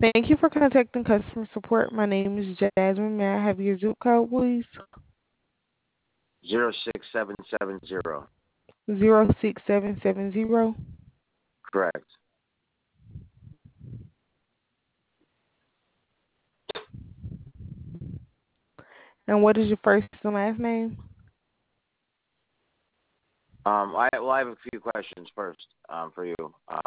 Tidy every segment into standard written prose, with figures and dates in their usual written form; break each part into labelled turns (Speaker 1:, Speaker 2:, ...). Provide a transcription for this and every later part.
Speaker 1: Thank you for contacting customer support. My name is Jasmine. May I have your zip code, please?
Speaker 2: 06770.
Speaker 1: 06770.
Speaker 2: Correct.
Speaker 1: And what is your first and last name?
Speaker 2: I have a few questions first for you.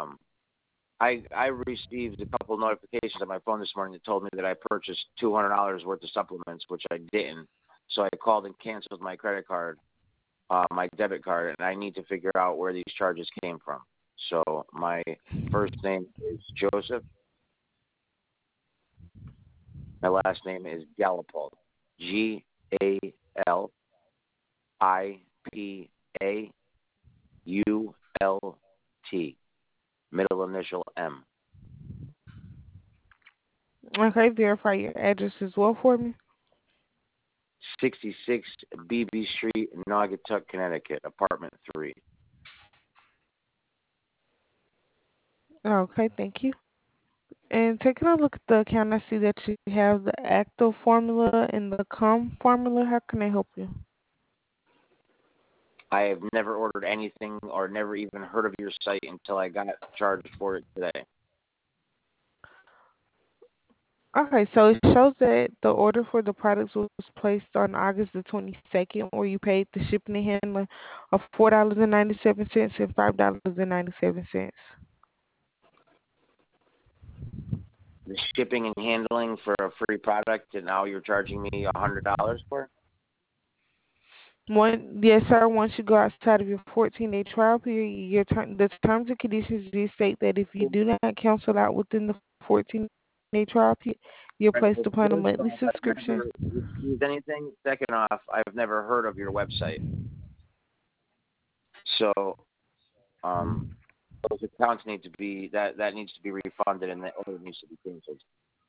Speaker 2: I received a couple notifications on my phone this morning that told me that I purchased $200 worth of supplements, which I didn't. So I called and canceled my credit card, my debit card, and I need to figure out where these charges came from. So my first name is Joseph. My last name is Gallipo. Gallipault. Middle initial M.
Speaker 1: Okay, verify your address as well for me.
Speaker 2: 66 BB Street, Naugatuck, Connecticut, apartment 3.
Speaker 1: Okay, thank you. And taking a look at the account, I see that you have the Active formula and the COM formula. How can I help you?
Speaker 2: I have never ordered anything or never even heard of your site until I got charged for it today.
Speaker 1: Okay, so it shows that the order for the products was placed on August the 22nd, where you paid the shipping and handling of $4.97 and $5.97.
Speaker 2: The shipping and handling for a free product, and now you're charging me $100 for it?
Speaker 1: Yes, sir. Once you go outside of your 14-day trial period, the terms and conditions do state that if you do not cancel out within the 14-day trial period, you're
Speaker 2: Right,
Speaker 1: placed
Speaker 2: but
Speaker 1: upon a
Speaker 2: first
Speaker 1: monthly
Speaker 2: off, I've
Speaker 1: subscription.
Speaker 2: never received anything. Second off, I've never heard of your website. So, those accounts need to be that needs to be refunded, and the order needs to be canceled.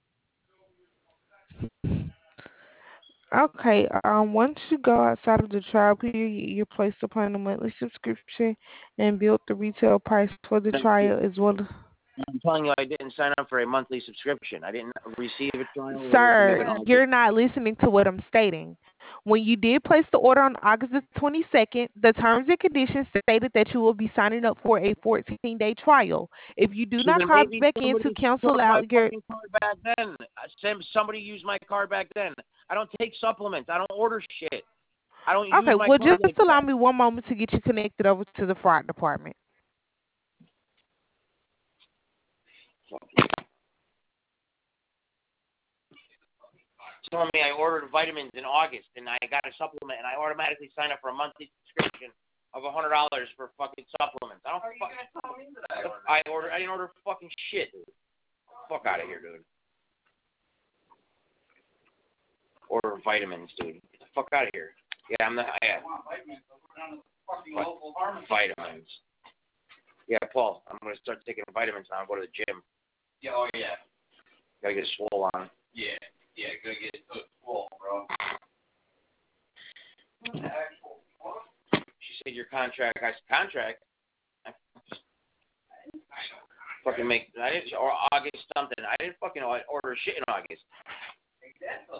Speaker 1: Okay. Once you go outside of the trial period, you're placed upon a monthly subscription and build the retail price for the trial as well.
Speaker 2: I'm telling you, I didn't sign up for a monthly subscription. I didn't receive a trial order from you in
Speaker 1: Sir,
Speaker 2: August.
Speaker 1: you're not listening to what I'm stating. When you did place the order on August the 22nd, the terms and conditions stated that you will be signing up for a 14-day trial. If you do
Speaker 2: So
Speaker 1: not
Speaker 2: then
Speaker 1: call
Speaker 2: maybe
Speaker 1: back in to
Speaker 2: somebody
Speaker 1: cancel
Speaker 2: stored my
Speaker 1: out your...
Speaker 2: fucking card back then. Somebody used my card back then. I don't take supplements. I don't order shit. I don't use
Speaker 1: Okay,
Speaker 2: my
Speaker 1: well,
Speaker 2: card
Speaker 1: just
Speaker 2: like
Speaker 1: allow
Speaker 2: that.
Speaker 1: me one moment to get you connected over to the fraud department.
Speaker 2: Telling me I ordered vitamins in August and I got a supplement and I automatically sign up for a monthly subscription of $100 for fucking supplements. I don't. Are you gonna tell me that I didn't order fucking shit, dude. Fuck out of here, dude. Order vitamins, dude. Get the fuck out of here. Yeah, I'm not. Yeah. Vitamins. Yeah, Paul. I'm gonna start taking vitamins now. Go to the gym.
Speaker 3: Yeah, oh yeah.
Speaker 2: Gotta get swole on.
Speaker 3: Yeah, gonna get swole, bro.
Speaker 2: She said your contract. I said contract. Fucking make. I didn't or August something. I didn't fucking order shit in August.
Speaker 3: Exactly.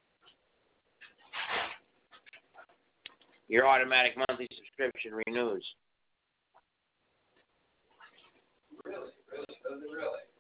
Speaker 2: Your automatic monthly subscription renews.
Speaker 3: Really? Does it really?